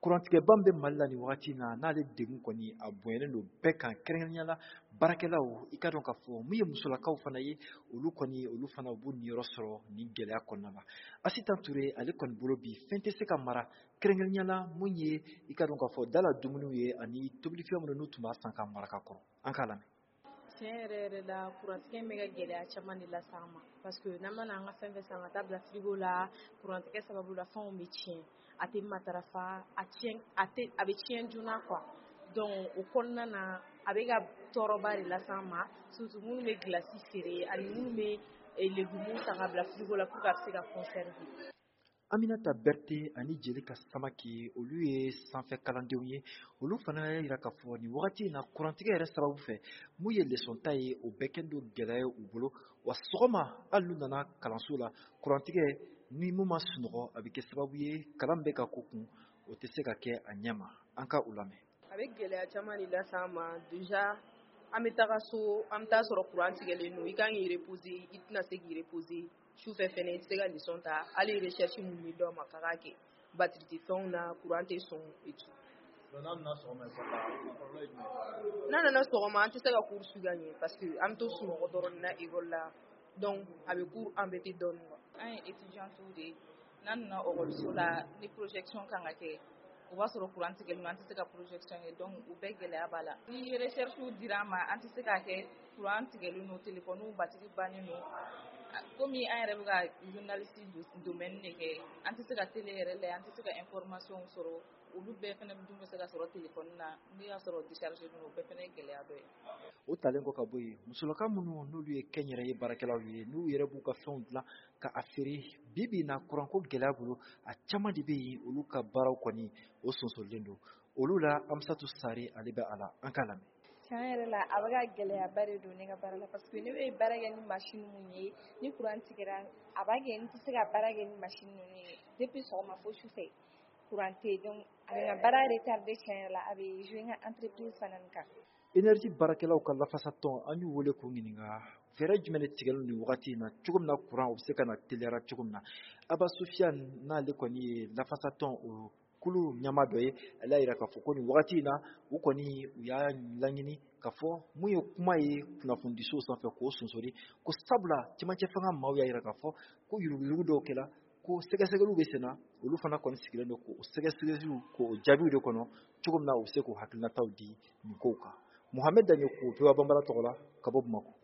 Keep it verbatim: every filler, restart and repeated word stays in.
kurantigɛban bɛ Mali la ni wagati na n'ale degun kɔni a bonyalen don bɛɛ kan kɛrɛnkɛrɛnnenya la baarakɛlaw i ka dɔn k'a fɔ mun ye musolakaw fana ye olu kɔni olu fana b'u niyɔrɔ sɔrɔ ni gɛlɛya kɔnɔna la Asitan Ture ale kɔni bolo bi fɛn tɛ se ka mara kɛrɛnkɛrɛnnenya la mun ye i ka dɔn k'a fɔ dala dumuniw ye ani tobilifɛn minnu n'u tun b'a san ka mara ka kɔrɔ an k'a lamɛn. Tiɲɛ yɛrɛ yɛrɛ la kurantigɛ bɛ ka gɛlɛya caman de lase an ma parce que n'an mana an ka fɛn fɛn san ka taa bila frigo la kurantigɛ sababu la fɛnw bɛ tiɲɛ a tɛ matarafa a tiɲɛ a tɛ a bɛ tiɲɛ joona quoi donc o kɔnɔna na a bɛ ka tɔɔrɔba de lase an ma surtout minnu bɛ gilasi feere ani minnu bɛ légumes san ka bila frigo la pour que a bɛ se ka conserver. Aminata Berté ani Jelika Samake olu ye sanfɛ kalandenw ye olu fana y'a jira k'a fɔ nin wagati in na kurantigɛ yɛrɛ sababu fɛ mun ye leçon ta ye o bɛɛ kɛlen don gɛlɛya ye u bolo wa sɔgɔma hali n'u nana kalanso la kurantigɛ ni mun ma sunɔgɔ a bɛ kɛ sababu ye kalan bɛ ka ko kun o tɛ se ka kɛ a ɲɛ ma an ka u lamɛn. A bɛ gɛlɛya caman de lase an ma déjà an bɛ taga so an bɛ taa sɔrɔ kuran tigɛlen don i kan k'i reposer i tɛna se k'i reposer sufɛ fɛnɛ i tɛ se ka leçon ta hali recherche mun bɛ d'aw ma k'a k'a kɛ batterie tɛ fɛnw na kuran tɛ sɔn et tout. N'a nana sɔgɔma kɔlɔlɔ ye jumɛn? N'a nana sɔgɔma an tɛ se ka cours suivre ka ɲɛ parce que an bɛ to sunɔgɔ dɔrɔn na école la donc a bɛ cours embêter dɔɔnin quoi. An ye étudiantes de n'an nana école la ni projection kan ka kɛ o b'a sɔrɔ kuran tigɛlen don an tɛ se ka projection kɛ donc o bɛɛ gɛlɛya b'a la ni recherche dira an ma an tɛ se k'a kɛ kuran tigɛlen don téléphone batterie bannen don komi an yɛrɛ bɛ ka journaliste domaine de kɛ an tɛ se ka télé yɛrɛ lajɛ an tɛ se ka information sɔrɔ olu bɛɛ fana dun bɛ se ka sɔrɔ téléphone na n'i y'a sɔrɔ décharge don o bɛɛ fana ye gɛlɛya dɔ ye. O talen kɔ ka bɔ yen musolaka minnu n'olu ye kɛnyɛrɛye baarakɛlaw ye n'u yɛrɛ b'u ka fɛnw dilan ka a feere bi bi in na kuranko gɛlɛya bolo a caman de bɛ yen olu ka baaraw kɔni o sonsorilen don olu la Amisatu Sare ale bɛ a la an k'a lamɛn. Tiɲɛ yɛrɛ la a bɛ ka gɛlɛyaba de don ne ka baara la parce que ne bɛ baara kɛ ni machine mun ye ni kuran tigɛra a b'a kɛ n tɛ se ka baara kɛ ni machine ninnu ye depuis sɔgɔma fo sufɛ kuran tɛ yen donc a bɛ n ka baara retardé tiɲɛ yɛrɛ la a bɛ jouer n ka entreprise fana kan. Énergie baarakɛlaw ka lafasatɔn an y'u wele k'u ɲininka fɛɛrɛ jumɛn de tigɛlen nin wagati in na cogo min na kuran u bɛ se ka na teliyara cogo min na Aba Sufiane n'ale kɔni ye lafasatɔn o kulu ɲɛmaa dɔ ye ale y'a jira k'a fɔ ko nin wagati in na u kɔni u y'a laɲini k'a fɔ mun ye kuma ye kunnafonidiso sanfɛ k'o sonsori ko sabula cɛmancɛ fanga maaw y'a jira k'a fɔ ko yuruguyurugu dɔw kɛra ko sɛgɛsɛgɛliw bɛ sen na olu fana kɔni sigilen don k'o sɛgɛsɛgɛliw k'o jaabiw de kɔnɔ cogo min na u bɛ se k'u hakilinataw di nin kow kan. Mohamed Daniel ko Pewa Bambara tɔgɔ la ka bɔ Bamakɔ.